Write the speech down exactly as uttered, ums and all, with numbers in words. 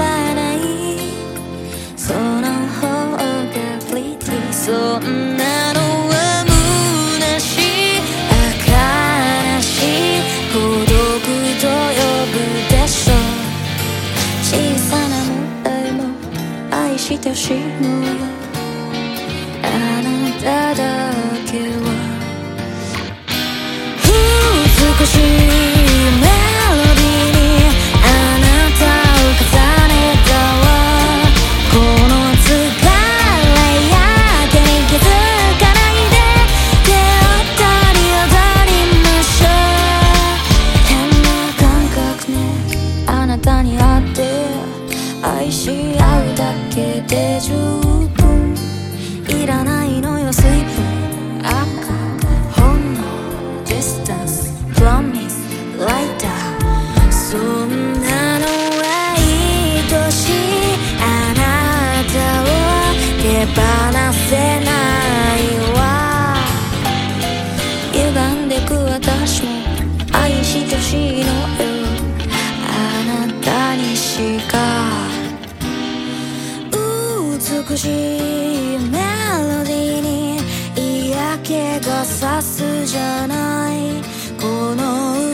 わない、その方がプリティ、そんなのは虚しい、悲しい、孤独と呼ぶでしょう。小さな問題も愛してほしいのよ、あなただけは。美しいメロディーにあなたを重ねたわ、この疲れやけに気づかないで手を取り踊りましょう。変な感覚ね、あなたに会って愛し合うだけで十分、いらないのよ水分、赤ほんのディスタンスPromise later、 そんなのは愛しい、あなたを手放せないわ。歪んでく私も愛してほしいのよ、あなたにしか。美しいメロディーに嫌気がさすじゃない、この